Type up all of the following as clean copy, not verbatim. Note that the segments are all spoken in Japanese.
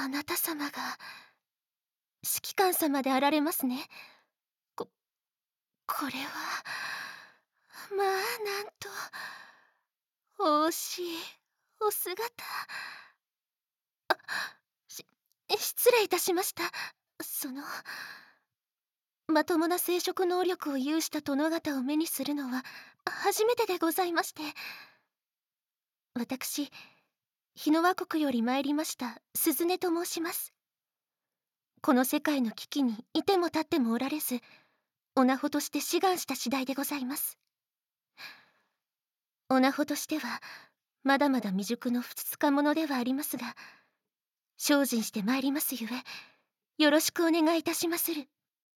あなた様が指揮官様であられますね。ここれはまあ、なんとお惜しいお姿。し失礼いたしました。まともな生殖能力を有した殿方を目にするのは初めてでございまして。私、日の輪国より参りました鈴音と申します。この世界の危機にいても立ってもおられず、女子として志願した次第でございます。女子としてはまだまだ未熟のふつつか者ではありますが、精進して参りますゆえ、よろしくお願いいたしまする。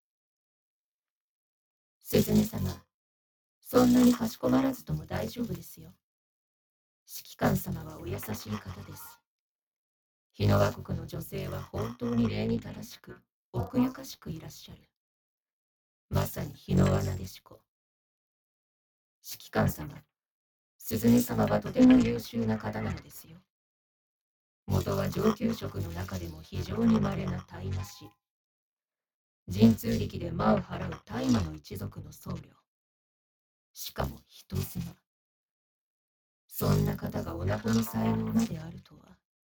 鈴音様、そんなにかしこまらずとも大丈夫ですよ。指揮官様はお優しい方です。日の輪国の女性は本当に礼に正しく、奥ゆかしくいらっしゃる。まさに日の輪なでしこ。指揮官様、鈴音様はとても優秀な方なのですよ。元は上級職の中でも非常に稀な大麻師。神通力で魔を払う大麻の一族の僧侶。しかも人妻。そんな方が女子の才能まであるとは。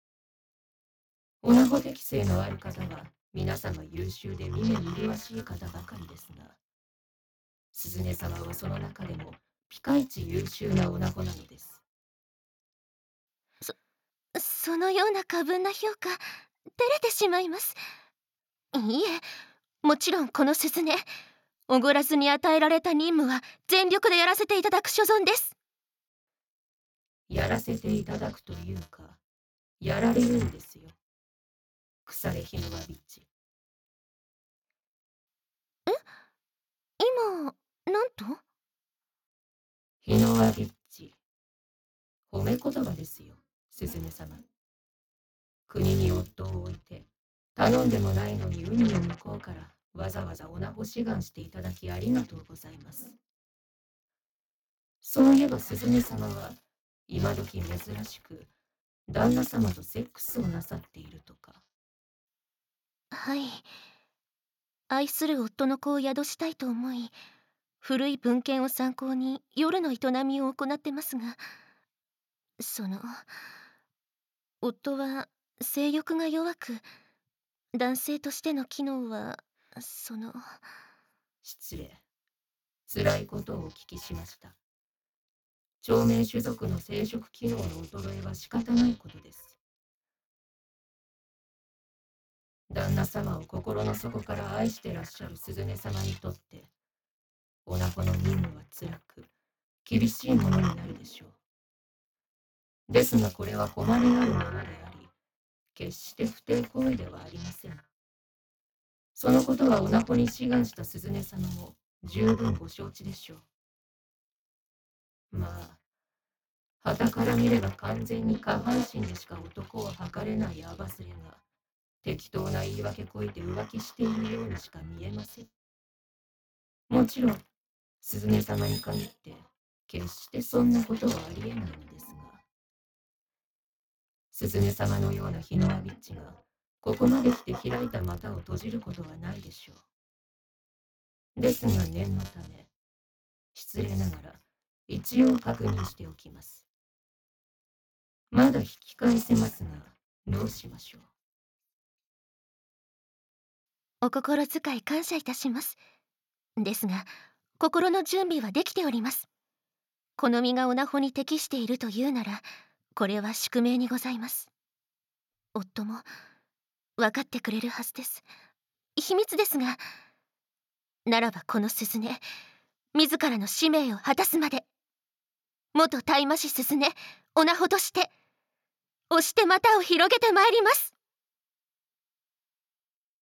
女子適性のある方は皆様優秀で見目麗しい方ばかりですが、鈴音様はその中でもピカイチ優秀な女子なのです。 そのような過分な評価、照れてしまいます。いいえ、もちろんこの鈴音、おごらずに与えられた任務は全力でやらせていただく所存です。 やらせていただくというか、やられるんですよ。腐れ日の輪ビッチ。 今、なんと？ 日の輪ビッチ。褒め言葉ですよ、鈴音様。国に夫を置いて、頼んでもないのに海の向こうからわざわざ女子志願していただきありがとうございます。そういえば鈴音様は、今時珍しく、旦那様とセックスをなさっているとか。 はい。愛する夫の子を宿したいと思い、古い文献を参考に夜の営みを行ってますが、夫は性欲が弱く、男性としての機能は、 失礼。辛いことをお聞きしました。長命種族の生殖機能の衰えは仕方ないことです。旦那様を心の底から愛してらっしゃる鈴音様にとって、女子の任務は辛く、厳しいものになるでしょう。ですがこれは誉れあるものであり、決して不貞行為ではありません。そのことは女子に志願した鈴音様も十分ご承知でしょう。まあ、傍から見れば完全に下半身でしか男を測れないアバスレが、適当な言い訳こいて浮気しているようにしか見えません。もちろん、鈴音様に限って、決してそんなことはありえないのですが、鈴音様のような日の輪ビッチが、ここまで来て開いた股を閉じることはないでしょう。ですが念のため、失礼ながら、一応確認しておきます。まだ引き返せますが、どうしましょう。 お心遣い感謝いたします。ですが、心の準備はできております。この身が女子に適しているというなら、これは宿命にございます。夫も分かってくれるはずです。秘密ですが、ならばこの鈴音、自らの使命を果たすまで、元大魔師鈴音、女子として、押して股を広げてまいります。